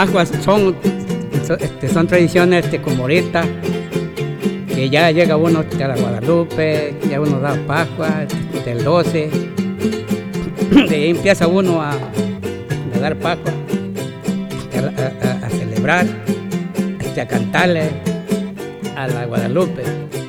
Pascuas son tradiciones como ahorita, que ya llega uno a la Guadalupe, ya uno da Pascua del 12, de ahí empieza uno a dar Pascua, a celebrar, a cantarle a la Guadalupe.